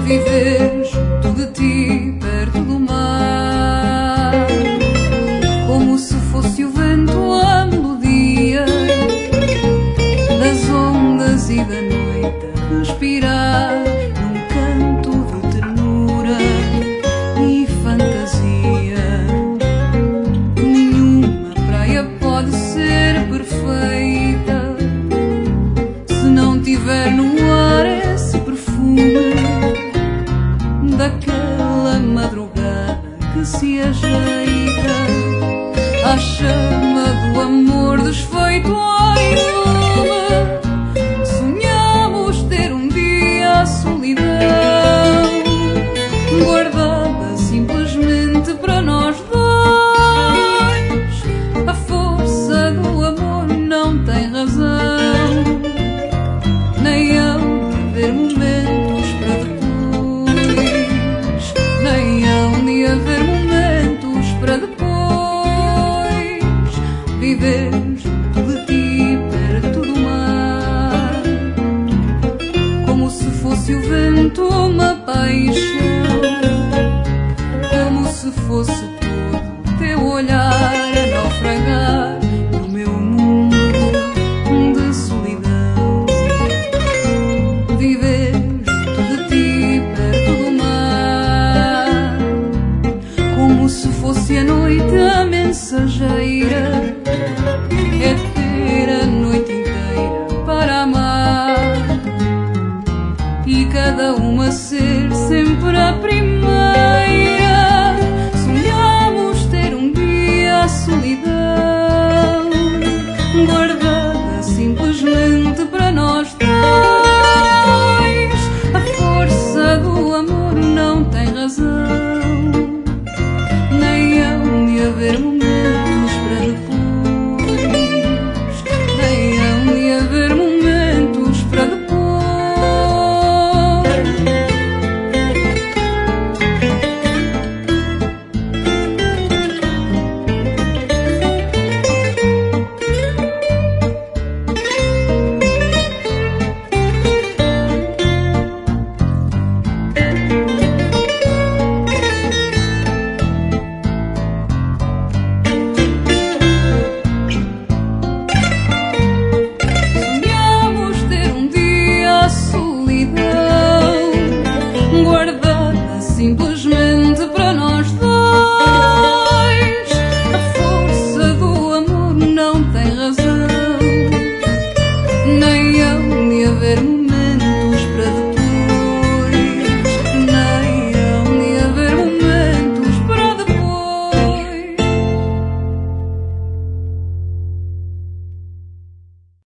viver junto de ti, perto do mar, como se fosse o vento a melodia das ondas e da noite a respirar num canto de ternura e fantasia. Nenhuma praia pode ser perfeita se não tiver no ar esse perfume daquela madrugada que se ajeita à chama do amor desfeito em lume. Sonhamos ter um dia a solidão guardada simplesmente para nós dois. A força do amor não tem razão, nem hão de haver momentos para depois, nem hão de haver momentos para depois. Viver junto de ti, perto do mar, como se fosse o vento uma paixão, como se fosse todo teu olhar a naufragar no meu mundo de solidão. Viver junto de ti, perto do mar, como se fosse a noite a mensageira, é ter a noite inteira para amar e cada uma ser sempre a primeira. Sonhamos ter um dia a solidão